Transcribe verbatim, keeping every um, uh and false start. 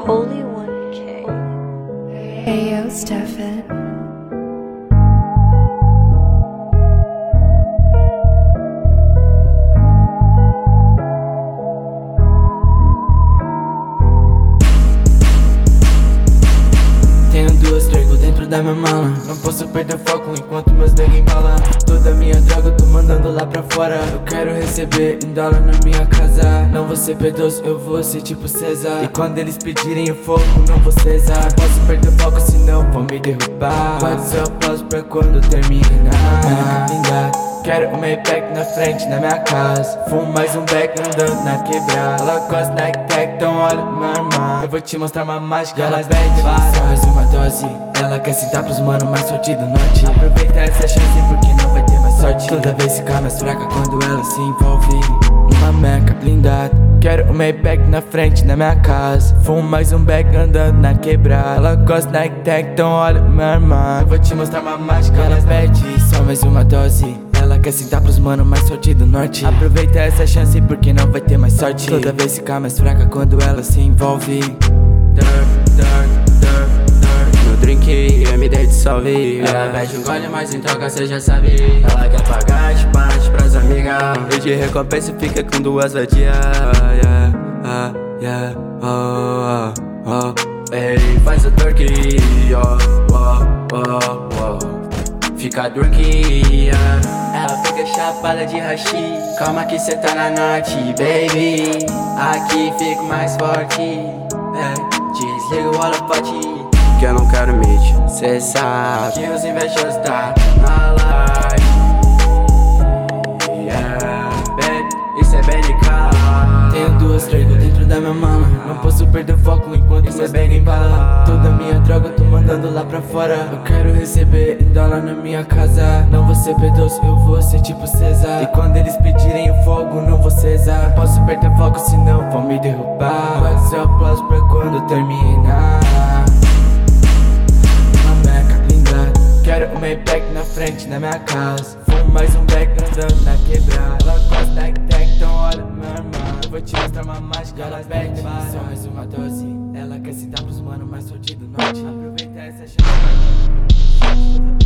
Holy one K. Hey yo, Stefan. Tenho duas Draco dentro da minha mala. Não posso perder foco enquanto meus nega embalam. Toda minha droga eu tô mandando lá pra fora. Eu quero receber em dólar na minha casa. Não vou ser piedoso, eu vou ser tipo César. E quando eles pedirem o fogo, não vou cesar. Não posso perder foco, senão vão me derrubar. Pode ser aplauso pra quando terminar. Quero um Maybach na frente na minha casa. Fumo mais um beck andando na quebrada. Ela gosta da tech, então olha minha irmã. Eu vou te mostrar uma mágica, elas pede só mais uma dose. Ela quer sentar pros mano mais sorte do norte. Aproveita essa chance porque não vai ter mais sorte. Toda vez fica mais fraca quando ela se envolve numa meca blindada. Quero um Maybach na frente na minha casa. Fumo mais um beck andando na quebrada. Ela gosta da tech, então olha minha irmã. Eu vou te mostrar uma mágica, elas pede só mais uma dose. Ela quer sentar pros mano mais sorte do norte. Aproveita essa chance porque não vai ter mais sorte. Toda vez fica mais fraca quando ela se envolve. Dark, dark, dark, dark. No drink, M dez de salve. Ela pede um gole, mas em troca cê já sabe. Ela quer pagar de parte pras amigas. E de recompensa fica com duas vadias. Yeah, ah, yeah, oh, oh, oh. Ei, faz o twerk, oh, oh, oh, oh. Fica drunk, yeah. Ela fica chapada de hashi. Calma que cê tá na norte, baby. Aqui fico mais forte, é. Desliga o holofote que eu não quero meet. Cê sabe que os invejosos tá na live. Yeah, baby, isso é B N K. Tenho duas Draco dentro da minha mala. Não posso perder foco enquanto meus nega embala. Toda minha droga eu tô mandando lá pra fora. Eu quero receber em dólar na minha casa. Não vou ser piedoso, eu vou ser tipo César. E quando eles pedirem o fogo, não vou cesar. Não posso perder foco, senão vão me derrubar. Pode ser aplauso pra quando terminar. Uma meca blindada. Quero um Maybach na frente na minha casa. Fumo mais um beck andando na quebrada. Ela gosta da tech, então olha minha irmã. Eu vou te mostrar uma mágica, elas pede só mais uma dose. Ela quer sentar pros mano mais sorte do norte. Aproveita essa chance.